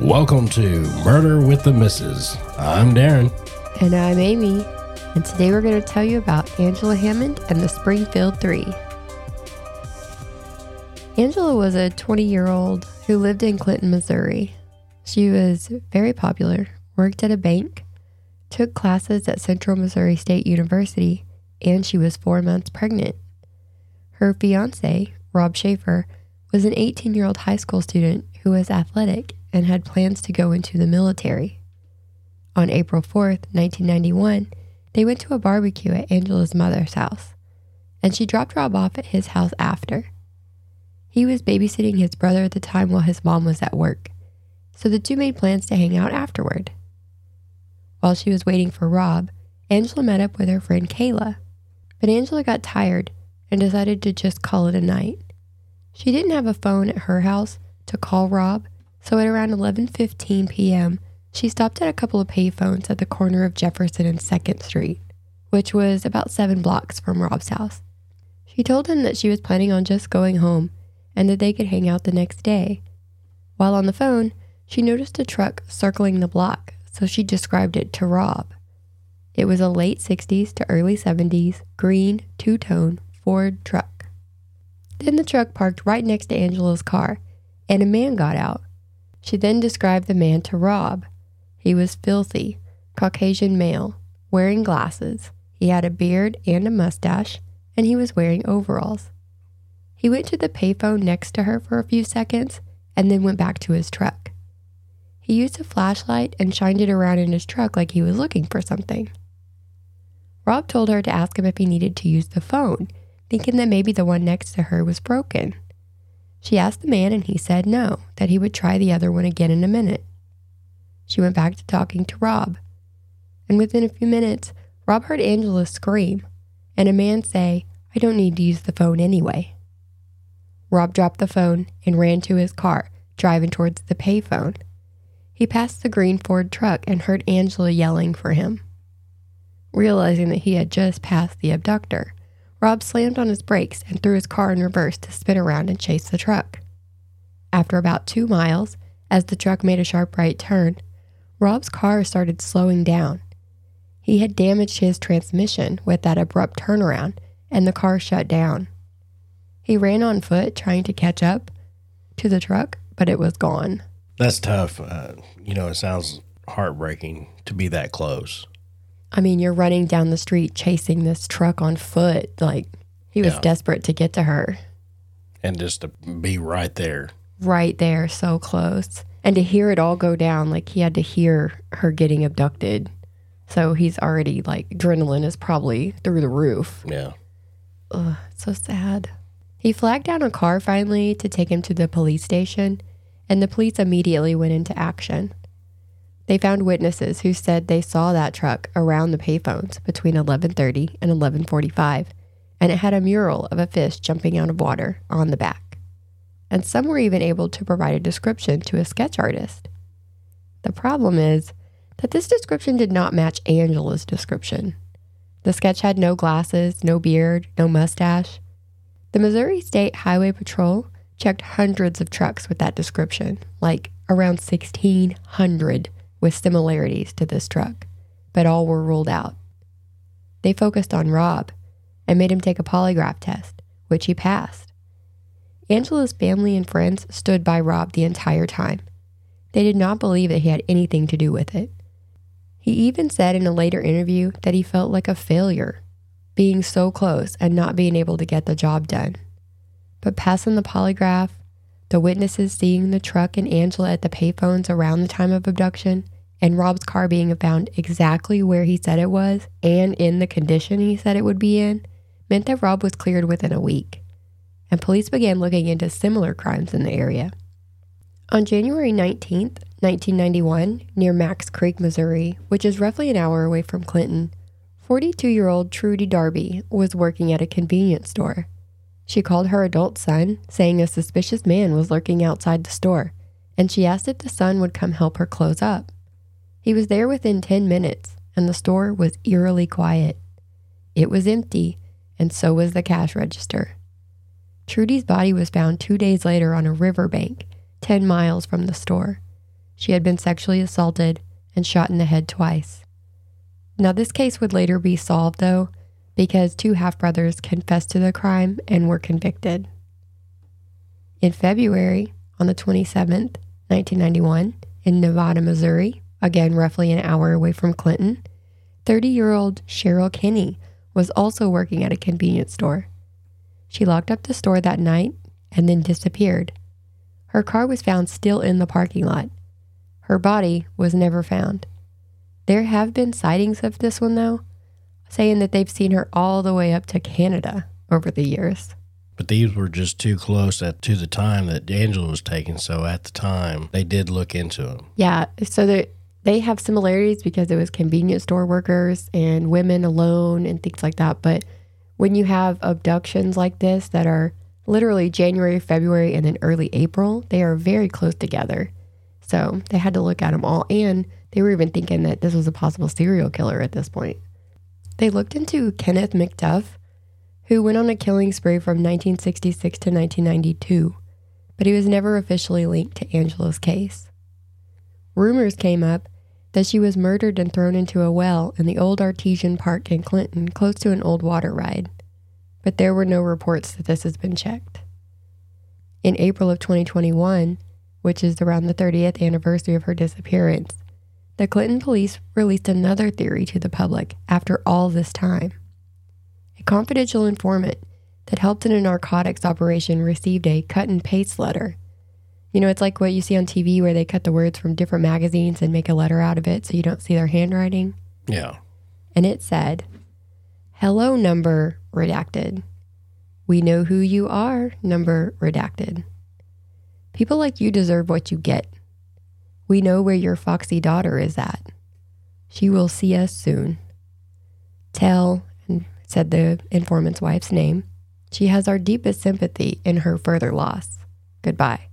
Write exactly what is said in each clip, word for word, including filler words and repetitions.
Welcome to Murder with the Missus. I'm Darren. And I'm Amy. And today we're going to tell you about Angela Hammond and the Springfield Three. Angela was a twenty-year-old who lived in Clinton, Missouri. She was very popular, worked at a bank, took classes at Central Missouri State University, and she was four months pregnant. Her fiancé, Rob Schaefer, was an eighteen-year-old high school student who was athletic and had plans to go into the military. On April fourth, nineteen ninety-one, they went to a barbecue at Angela's mother's house, and she dropped Rob off at his house after. He was babysitting his brother at the time while his mom was at work, so the two made plans to hang out afterward. While she was waiting for Rob, Angela met up with her friend Kayla, but Angela got tired and decided to just call it a night. She didn't have a phone at her house to call Rob, so at around eleven fifteen p.m., she stopped at a couple of payphones at the corner of Jefferson and second Street, which was about seven blocks from Rob's house. She told him that she was planning on just going home and that they could hang out the next day. While on the phone, she noticed a truck circling the block, so she described it to Rob. It was a late sixties to early seventies green two-tone Ford truck. Then the truck parked right next to Angela's car, and a man got out. She then described the man to Rob. He was filthy, Caucasian male, wearing glasses. He had a beard and a mustache, and he was wearing overalls. He went to the payphone next to her for a few seconds and then went back to his truck. He used a flashlight and shined it around in his truck like he was looking for something. Rob told her to ask him if he needed to use the phone, thinking that maybe the one next to her was broken. She asked the man and he said no, that he would try the other one again in a minute. She went back to talking to Rob, and within a few minutes, Rob heard Angela scream, and a man say, "I don't need to use the phone anyway." Rob dropped the phone and ran to his car, driving towards the payphone. He passed the green Ford truck and heard Angela yelling for him. Realizing that he had just passed the abductor, Rob slammed on his brakes and threw his car in reverse to spin around and chase the truck. After about two miles, as the truck made a sharp right turn, Rob's car started slowing down. He had damaged his transmission with that abrupt turnaround, and the car shut down. He ran on foot trying to catch up to the truck, but it was gone. That's tough. Uh, you know, it sounds heartbreaking to be that close. I mean, you're running down the street chasing this truck on foot. Like, he was Yeah. desperate to get to her. And just to be right there. Right there, so close. And to hear it all go down, like he had to hear her getting abducted. So he's already, like, adrenaline is probably through the roof. Yeah. Ugh, so sad. He flagged down a car finally to take him to the police station, and the police immediately went into action. They found witnesses who said they saw that truck around the payphones between eleven thirty and eleven forty-five, and it had a mural of a fish jumping out of water on the back. And some were even able to provide a description to a sketch artist. The problem is that this description did not match Angela's description. The sketch had no glasses, no beard, no mustache. The Missouri State Highway Patrol checked hundreds of trucks with that description, like around sixteen hundred with similarities to this truck, but all were ruled out. They focused on Rob and made him take a polygraph test, which he passed. Angela's family and friends stood by Rob the entire time. They did not believe that he had anything to do with it. He even said in a later interview that he felt like a failure, being so close and not being able to get the job done. But passing the polygraph, the witnesses seeing the truck and Angela at the payphones around the time of abduction, and Rob's car being found exactly where he said it was and in the condition he said it would be in, meant that Rob was cleared within a week, and police began looking into similar crimes in the area. On January nineteenth, nineteen ninety-one, near Max Creek, Missouri, which is roughly an hour away from Clinton, forty-two-year-old Trudy Darby was working at a convenience store. She called her adult son, saying a suspicious man was lurking outside the store, and she asked if the son would come help her close up. He was there within ten minutes, and the store was eerily quiet. It was empty, and so was the cash register. Trudy's body was found two days later on a riverbank, ten miles from the store. she had been sexually assaulted and shot in the head twice. Now, this case would later be solved, though, because two half-brothers confessed to the crime and were convicted. In February, on the twenty-seventh, nineteen ninety-one, in Nevada, Missouri, again roughly an hour away from Clinton, thirty-year-old Cheryl Kinney was also working at a convenience store. She locked up the store that night and then disappeared. Her car was found still in the parking lot. Her body was never found. There have been sightings of this one, though, saying that they've seen her all the way up to Canada over the years. But these were just too close at, to the time that Angela was taken, so at the time, they did look into them. Yeah, so they they have similarities because it was convenience store workers and women alone and things like that. But when you have abductions like this that are literally January, February, and then early April, they are very close together. So they had to look at them all, and they were even thinking that this was a possible serial killer at this point. They looked into Kenneth McDuff, who went on a killing spree from nineteen sixty-six to nineteen ninety-two, but he was never officially linked to Angela's case. Rumors came up that she was murdered and thrown into a well in the old Artesian Park in Clinton, close to an old water ride, but there were no reports that this has been checked. In April of twenty twenty-one, which is around the thirtieth anniversary of her disappearance, the Clinton police released another theory to the public after all this time. A confidential informant that helped in a narcotics operation received a cut and paste letter. You know, it's like what you see on T V where they cut the words from different magazines and make a letter out of it so you don't see their handwriting. Yeah. And it said, "Hello, number redacted. We know who you are, number redacted. People like you deserve what you get. We know where your foxy daughter is at. She will see us soon. Tell," and said the informant's wife's name, "she has our deepest sympathy in her further loss. Goodbye."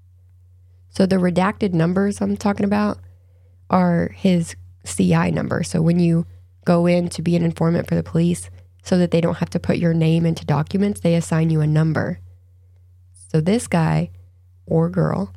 So the redacted numbers I'm talking about are his C I number. So when you go in to be an informant for the police, so that they don't have to put your name into documents, they assign you a number. So this guy or girl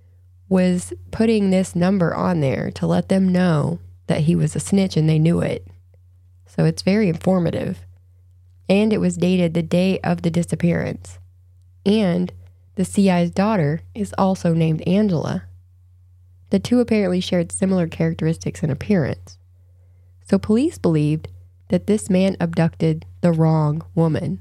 was putting this number on there to let them know that he was a snitch and they knew it. So it's very informative. And it was dated the day of the disappearance. And the C I's daughter is also named Angela. The two apparently shared similar characteristics and appearance. So police believed that this man abducted the wrong woman.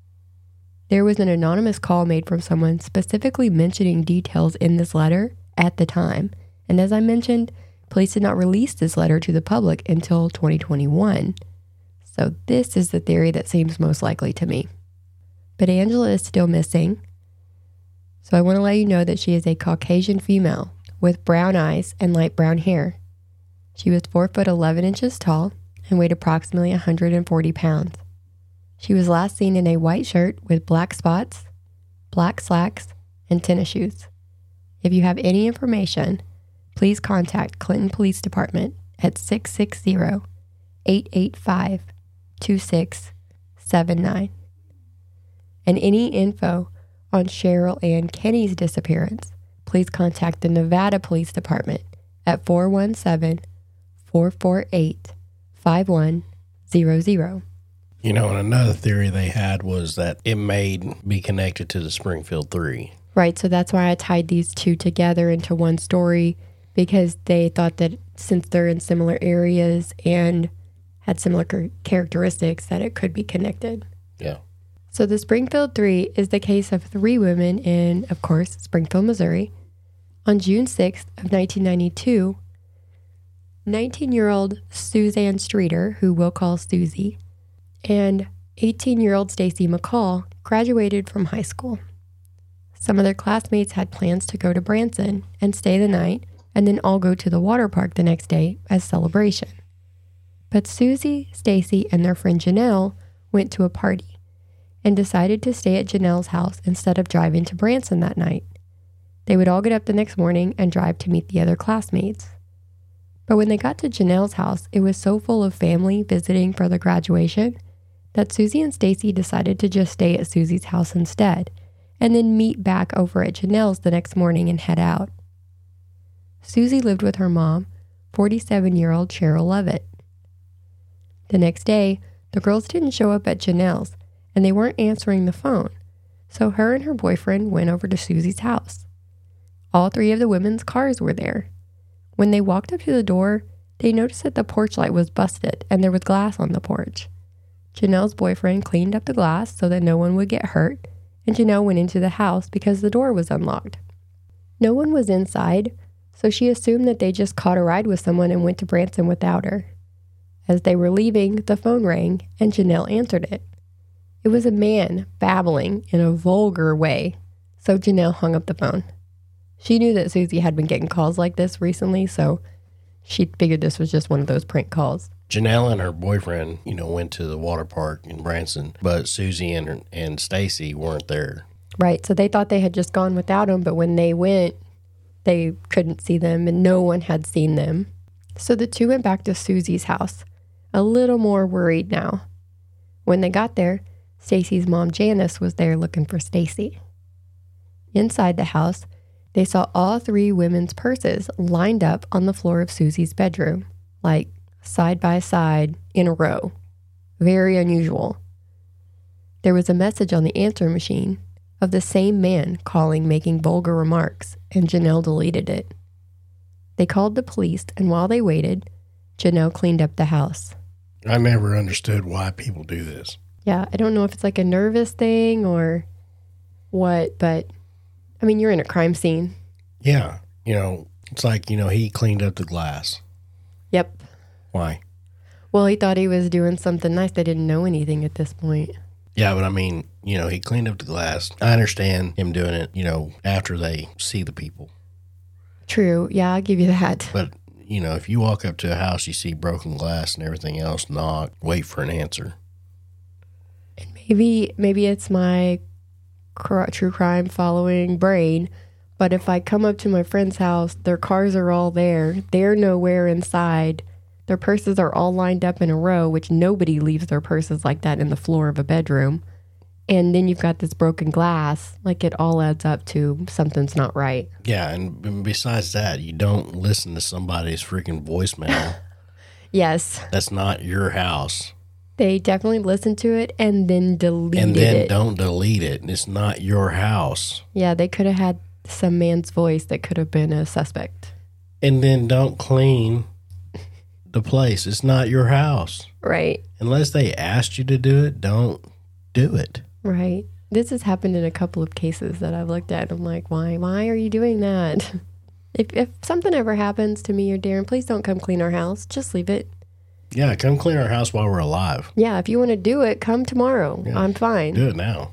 There was an anonymous call made from someone specifically mentioning details in this letter at the time. And as I mentioned, police did not release this letter to the public until twenty twenty-one. So this is the theory that seems most likely to me. But Angela is still missing. So I want to let you know that she is a Caucasian female with brown eyes and light brown hair. She was four foot eleven inches tall and weighed approximately one hundred forty pounds. She was last seen in a white shirt with black spots, black slacks, and tennis shoes. If you have any information, please contact Clinton Police Department at six six zero, eight eight five, two six seven nine. And any info on Cheryl Ann Kinney's disappearance, please contact the Nevada Police Department at four one seven, four four eight, five one zero zero. You know, and another theory they had was that it may be connected to the Springfield Three. Right, so that's why I tied these two together into one story, because they thought that since they're in similar areas and had similar characteristics, that it could be connected. Yeah. So the Springfield Three is the case of three women in, of course, Springfield, Missouri. On June sixth of nineteen ninety-two, nineteen-year-old Suzanne Streeter, who we'll call Susie, and eighteen-year-old Stacy McCall graduated from high school. Some of their classmates had plans to go to Branson and stay the night and then all go to the water park the next day as celebration. But Susie, Stacy, and their friend Janelle went to a party and decided to stay at Janelle's house instead of driving to Branson that night. They would all get up the next morning and drive to meet the other classmates. But when they got to Janelle's house, it was so full of family visiting for the graduation that Susie and Stacy decided to just stay at Susie's house instead, and then meet back over at Janelle's the next morning and head out. Susie lived with her mom, forty-seven-year-old Cheryl Levitt. The next day, the girls didn't show up at Janelle's, and they weren't answering the phone, so her and her boyfriend went over to Susie's house. All three of the women's cars were there. When they walked up to the door, they noticed that the porch light was busted and there was glass on the porch. Janelle's boyfriend cleaned up the glass so that no one would get hurt, and Janelle went into the house because the door was unlocked. No one was inside, so she assumed that they just caught a ride with someone and went to Branson without her. As they were leaving, the phone rang, and Janelle answered it. It was a man babbling in a vulgar way, so Janelle hung up the phone. She knew that Susie had been getting calls like this recently, so she figured this was just one of those prank calls. Janelle and her boyfriend, you know, went to the water park in Branson, but Susie and her, and Stacy weren't there. Right, so they thought they had just gone without them, but when they went, they couldn't see them, and no one had seen them. So the two went back to Susie's house, a little more worried now. When they got there, Stacy's mom, Janice, was there looking for Stacy. Inside the house, they saw all three women's purses lined up on the floor of Susie's bedroom, like side by side in a row. Very unusual. There was a message on the answer machine of the same man calling, making vulgar remarks, and Janelle deleted it. They called the police, and while they waited, Janelle cleaned up the house. I never understood why people do this. Yeah, I don't know if it's like a nervous thing or what, but I mean, you're in a crime scene. Yeah, you know, it's like, you know, he cleaned up the glass. Yep. Why? Well, he thought he was doing something nice. They didn't know anything at this point. Yeah, but I mean, you know, he cleaned up the glass. I understand him doing it, you know, after they see the people. True. Yeah, I'll give you that. But, you know, if you walk up to a house, you see broken glass and everything else, knock, wait for an answer. And maybe, maybe it's my cr- true crime following brain, but if I come up to my friend's house, their cars are all there. They're nowhere inside. Their purses are all lined up in a row, which nobody leaves their purses like that in the floor of a bedroom. And then you've got this broken glass. Like, it all adds up to something's not right. Yeah, and besides that, you don't listen to somebody's freaking voicemail. Yes. That's not your house. They definitely listen to it and then deleted it. And then it. don't delete it. It's not your house. Yeah, they could have had some man's voice that could have been a suspect. And then don't clean the place. It's not your house. Right. Unless they asked you to do it, don't do it. Right. This has happened in a couple of cases that I've looked at. I'm like, why? Why are you doing that? If if something ever happens to me or Darren, please don't come clean our house. Just leave it. Yeah, come clean our house while we're alive. Yeah, if you want to do it, come tomorrow. Yeah, I'm fine. Do it now.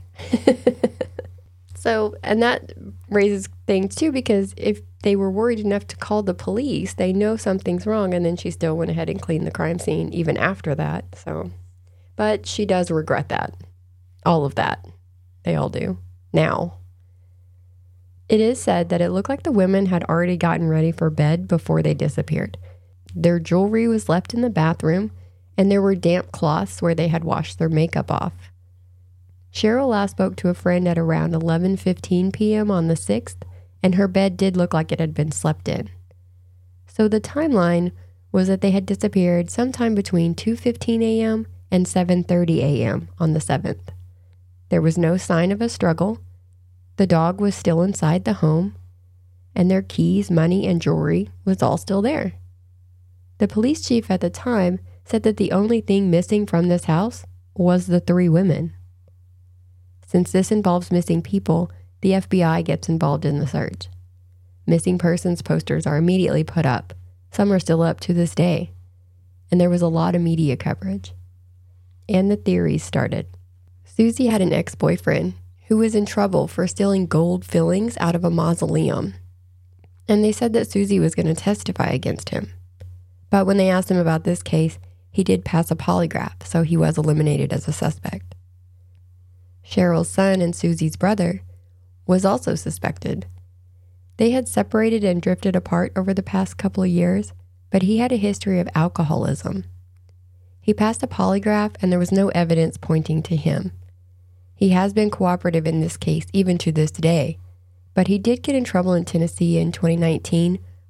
So, and that raises things too, because if they were worried enough to call the police, they know something's wrong, and then she still went ahead and cleaned the crime scene even after that. So, but she does regret that. All of that. They all do. Now. It is said that it looked like the women had already gotten ready for bed before they disappeared. Their jewelry was left in the bathroom, and there were damp cloths where they had washed their makeup off. Cheryl last spoke to a friend at around eleven fifteen p.m. on the sixth, and her bed did look like it had been slept in. So the timeline was that they had disappeared sometime between two fifteen a.m. and seven thirty a.m. on the seventh. There was no sign of a struggle. The dog was still inside the home, and their keys, money, and jewelry was all still there. The police chief at the time said that the only thing missing from this house was the three women. Since this involves missing people, the F B I gets involved in the search. Missing persons posters are immediately put up. Some are still up to this day. And there was a lot of media coverage. And the theories started. Susie had an ex-boyfriend who was in trouble for stealing gold fillings out of a mausoleum. And they said that Susie was going to testify against him. But when they asked him about this case, he did pass a polygraph, so he was eliminated as a suspect. Cheryl's son and Susie's brother was also suspected. They had separated and drifted apart over the past couple of years, but he had a history of alcoholism. He passed a polygraph, and there was no evidence pointing to him. He has been cooperative in this case even to this day, but he did get in trouble in Tennessee in twenty nineteen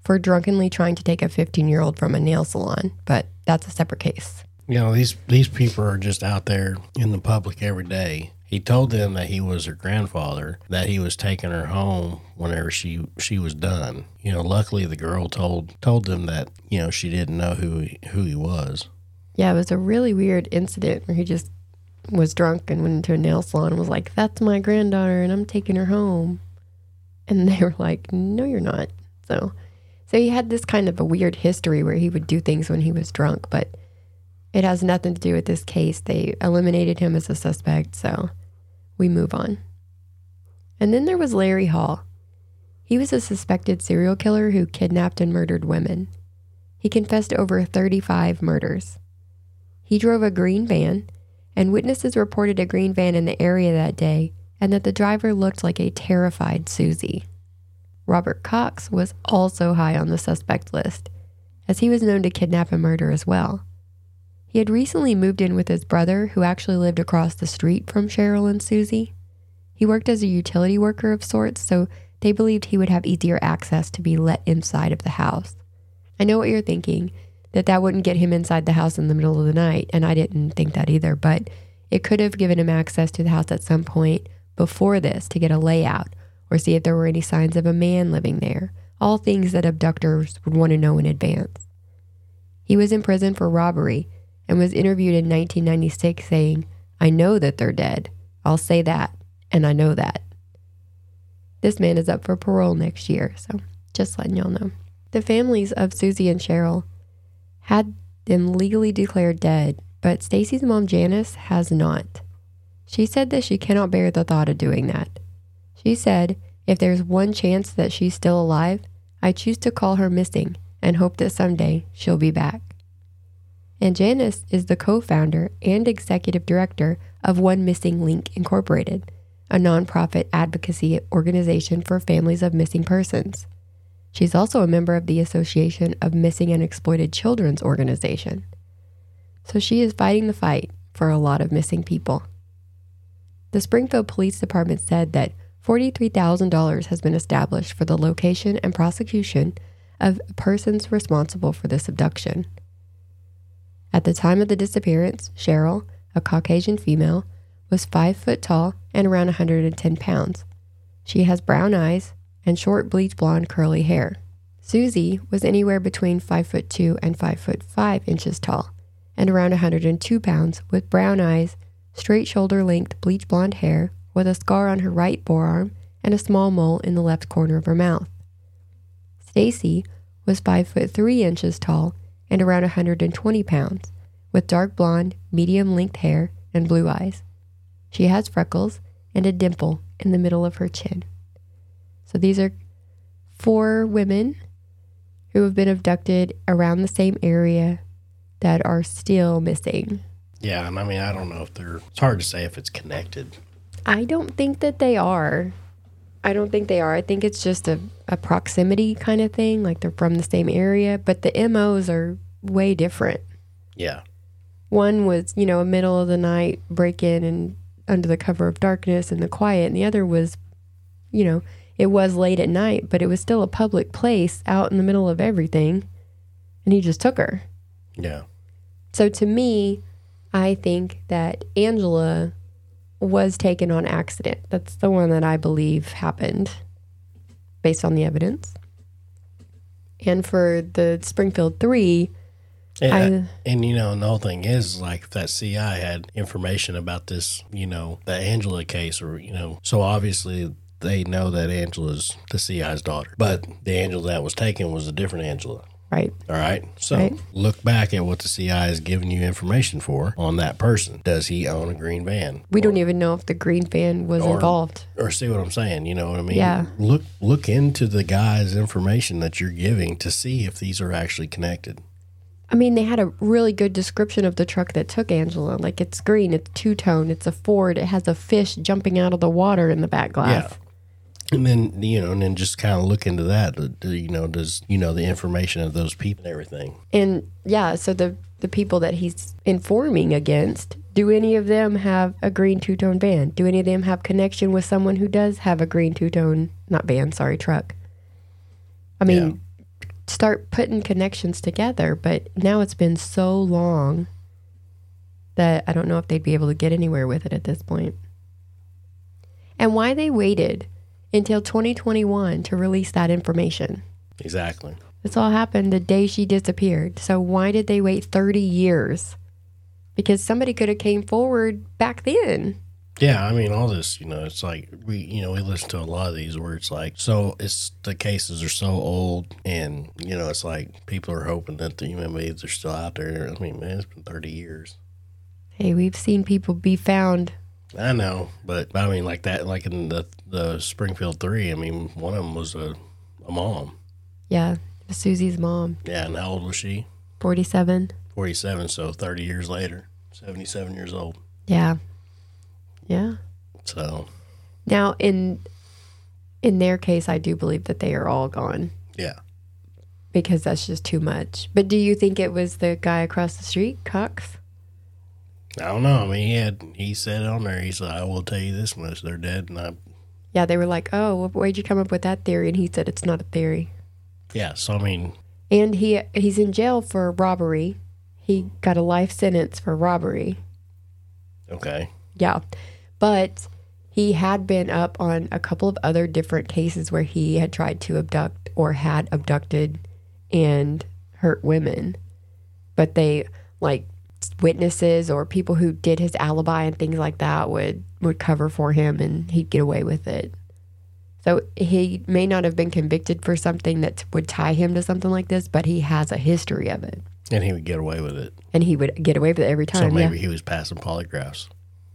for drunkenly trying to take a fifteen-year-old from a nail salon, but that's a separate case. You know, these, these people are just out there in the public every day. He told them that he was her grandfather, that he was taking her home whenever she she was done. You know, luckily the girl told told them that, you know, she didn't know who he, who he was. Yeah, it was a really weird incident where he just was drunk and went into a nail salon and was like, that's my granddaughter and I'm taking her home. And they were like, no, you're not. So, so he had this kind of a weird history where he would do things when he was drunk, but it has nothing to do with this case. They eliminated him as a suspect, so we move on. And then there was Larry Hall. He was a suspected serial killer who kidnapped and murdered women. He confessed to over thirty-five murders. He drove a green van, and witnesses reported a green van in the area that day, and that the driver looked like a terrified Susie. Robert Cox was also high on the suspect list, as he was known to kidnap and murder as well. He had recently moved in with his brother, who actually lived across the street from Cheryl and Susie. He worked as a utility worker of sorts, so they believed he would have easier access to be let inside of the house. I know what you're thinking, that that wouldn't get him inside the house in the middle of the night, and I didn't think that either, but it could have given him access to the house at some point before this to get a layout or see if there were any signs of a man living there, all things that abductors would want to know in advance. He was in prison for robbery and was interviewed in nineteen ninety-six saying, I know that they're dead. I'll say that, and I know that. This man is up for parole next year, so just letting y'all know. The families of Susie and Cheryl had them legally declared dead, but Stacy's mom, Janice, has not. She said that she cannot bear the thought of doing that. She said, if there's one chance that she's still alive, I choose to call her missing and hope that someday she'll be back. And Janice is the co-founder and executive director of One Missing Link Incorporated, a nonprofit advocacy organization for families of missing persons. She's also a member of the Association of Missing and Exploited Children's Organization. So she is fighting the fight for a lot of missing people. The Springfield Police Department said that forty-three thousand dollars has been established for the location and prosecution of persons responsible for this abduction. At the time of the disappearance, Cheryl, a Caucasian female, was five foot tall and around one hundred ten pounds. She has brown eyes and short bleach blonde curly hair. Susie was anywhere between five foot two and five foot five inches tall and around one hundred two pounds with brown eyes, straight shoulder length bleach blonde hair with a scar on her right forearm and a small mole in the left corner of her mouth. Stacy was five foot three inches tall and around one hundred twenty pounds, with dark blonde, medium-length hair and blue eyes. She has freckles and a dimple in the middle of her chin. So these are four women who have been abducted around the same area that are still missing. Yeah, and I mean, I don't know if they're, it's hard to say if it's connected. I don't think that they are. I don't think they are. I think it's just a, a proximity kind of thing, like they're from the same area, but the M Os are way different. Yeah. One was, you know, a middle of the night break in and under the cover of darkness and the quiet, and the other was, you know, it was late at night, but it was still a public place out in the middle of everything, and he just took her. Yeah. So to me, I think that Angela was taken on accident. That's the one that I believe happened based on the evidence. And for the Springfield three, and, I, and you know, and the whole thing is, like, if that C I had information about this, you know, the Angela case, or, you know, so obviously they know that Angela's the C I's daughter. But the Angela that was taken was a different Angela. Right. All right. So right. Look back at what the C I is giving you information for on that person. Does he own a green van? We or, don't even know if the green van was or, involved. Or see what I'm saying? You know what I mean? Yeah. Look, look into the guy's information that you're giving to see if these are actually connected. I mean, they had a really good description of the truck that took Angela. Like, it's green, it's two-tone, it's a Ford, it has a fish jumping out of the water in the back glass. Yeah. And then, you know, and then just kind of look into that. Do, you know, does, you know, the information of those people and everything. And, yeah, so the, the people that he's informing against, do any of them have a green two-tone van? Do any of them have connection with someone who does have a green two-tone, not van, sorry, truck? I mean, start putting connections together. But now it's been so long that I don't know if they'd be able to get anywhere with it at this point. And why they waited until twenty twenty-one to release that information. Exactly. This all happened the day she disappeared. So why did they wait thirty years? Because somebody could have came forward back then. Yeah, I mean, all this, you know, it's like, we, you know, we listen to a lot of these where it's like, so it's, the cases are so old, and, you know, it's like, people are hoping that the human beings are still out there. I mean, man, it's been thirty years. Hey, we've seen people be found. I know, but, I mean, like that, like in the, the Springfield Three, I mean, one of them was a, a mom. Yeah, Susie's mom. Yeah, and how old was she? forty-seven. forty-seven, so thirty years later, seventy-seven years old. Yeah. Yeah. So. Now, in in their case, I do believe that they are all gone. Yeah. Because that's just too much. But do you think it was the guy across the street, Cox? I don't know. I mean, he had, he said on there, he said, I will tell you this much, they're dead, and I... Yeah, they were like, oh, where'd you come up with that theory? And he said, it's not a theory. Yeah, so I mean... And he he's in jail for robbery. He got a life sentence for robbery. Okay. Yeah. But he had been up on a couple of other different cases where he had tried to abduct or had abducted and hurt women. But they, like, witnesses or people who did his alibi and things like that would, would cover for him, and he'd get away with it. So he may not have been convicted for something that would tie him to something like this, but he has a history of it. And he would get away with it. And he would get away with it every time. So maybe yeah. he was passing polygraphs.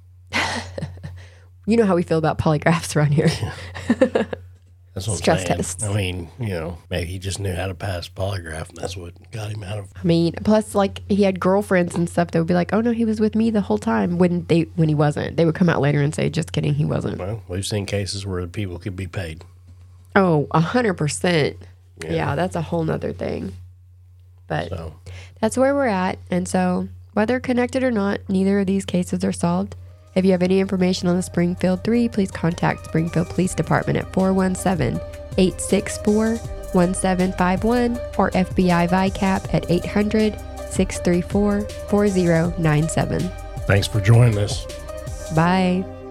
You know how we feel about polygraphs around here. That's what Stress I'm saying. tests. I mean, you know, maybe he just knew how to pass polygraph, and that's what got him out of... I mean, plus, like, he had girlfriends and stuff that would be like, oh, no, he was with me the whole time, when they when he wasn't. They would come out later and say, just kidding, he wasn't. Well, we've seen cases where people could be paid. Oh, a hundred percent. Yeah. Yeah, that's a whole nother thing. But So, that's where we're at. And so, whether connected or not, neither of these cases are solved. If you have any information on the Springfield Three, please contact Springfield Police Department at four one seven, eight six four, one seven five one or F B I V I C A P at eight hundred, six three four, four zero nine seven. thanks for joining us. Bye.